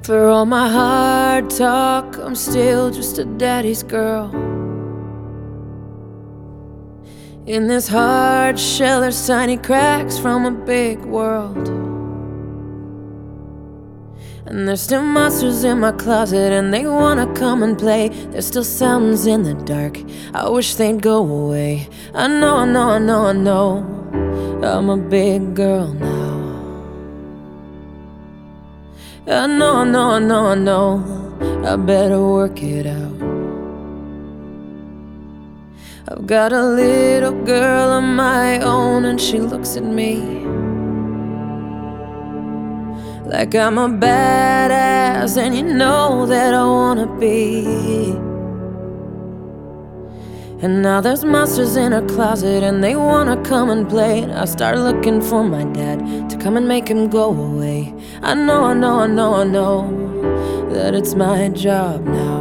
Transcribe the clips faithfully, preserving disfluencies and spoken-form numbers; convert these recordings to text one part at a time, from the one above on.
For all my hard talk, I'm still just a daddy's girl. In this hard shell, there's tiny cracks from a big world. And there's still monsters in my closet, and they wanna come and play. There's still sounds in the dark, I wish they'd go away. I know, I know, I know, I know, I'm a big girl now. I know, I know, I know, I know, I better work it out. I've got a little girl of my own, and she looks at me like I'm a badass, and you know that I wanna be. And now there's monsters in her closet, and they wanna come and play. And I start looking for my dad to come and make him go away. I know, I know, I know, I know that it's my job now.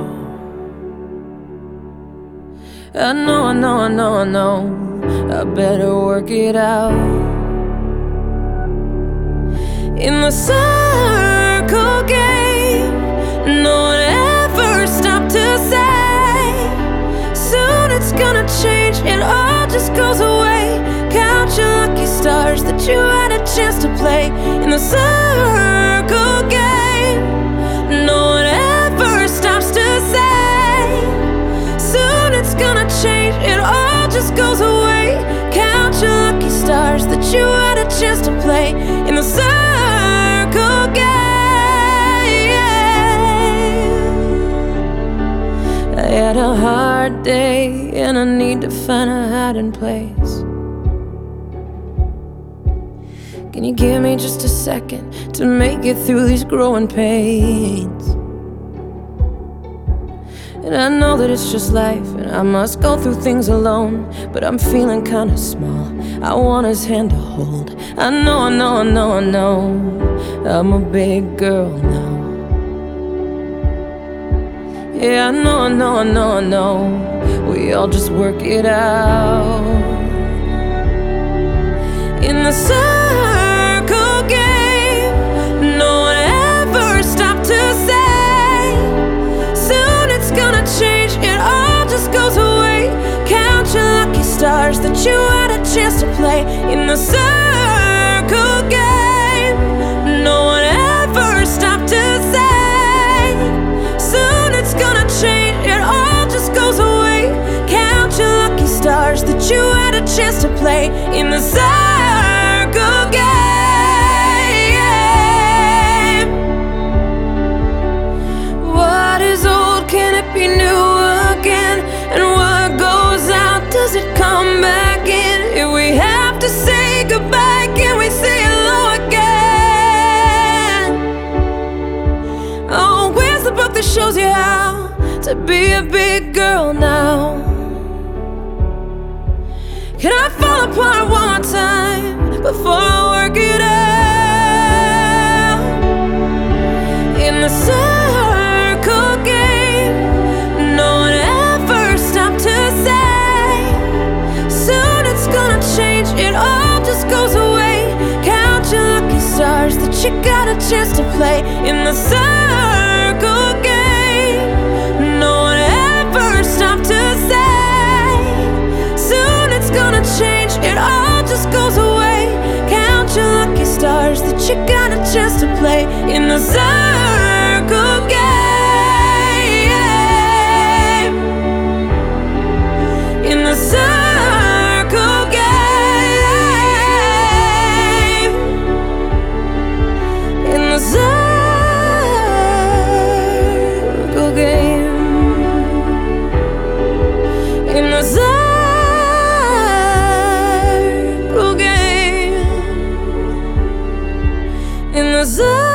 I know, I know, I know, I know, I better work it out. In the circle game, no one ever stopped to say, soon it's gonna change, it all just goes away. Count your lucky stars that you had a chance to play. In the circle game, no one ever stops to say, soon it's gonna change, it all just goes away. Count your lucky stars that you had a chance to play. In the circle game, I had a hard day, and I need to find a hiding place. Can you give me just a second to make it through these growing pains? And I know that it's just life, and I must go through things alone, but I'm feeling kinda small, I want his hand to hold. I know, I know, I know, I know, I'm a big girl now. Yeah, I know, I know, I know, I know, we all just work it out. In the circle game, no one ever stopped to say, soon it's gonna change, it all just goes away. Count your lucky stars that you had a chance to play. In the circle game, no one ever stopped to say, soon it's gonna change, it all just goes away. Count your lucky stars that you had a chance to play. In the circle game, what is old, can it be new again? And what goes out, does it come back in? If we have to say goodbye, can we say hello again? Oh, where's the book that shows you how to be a big girl now? Can I fall apart one more time before I work it out? In the circle game, no one ever stopped to say, soon it's gonna change, it all just goes away. Count your lucky stars that you got a chance to play. In the circle game, no one ever stopped to say, soon it's gonna change, it all just goes away. Count your lucky stars that you got a chance to play. In the circle game, in the circle game, in the circle game, in the circle game, in the circle.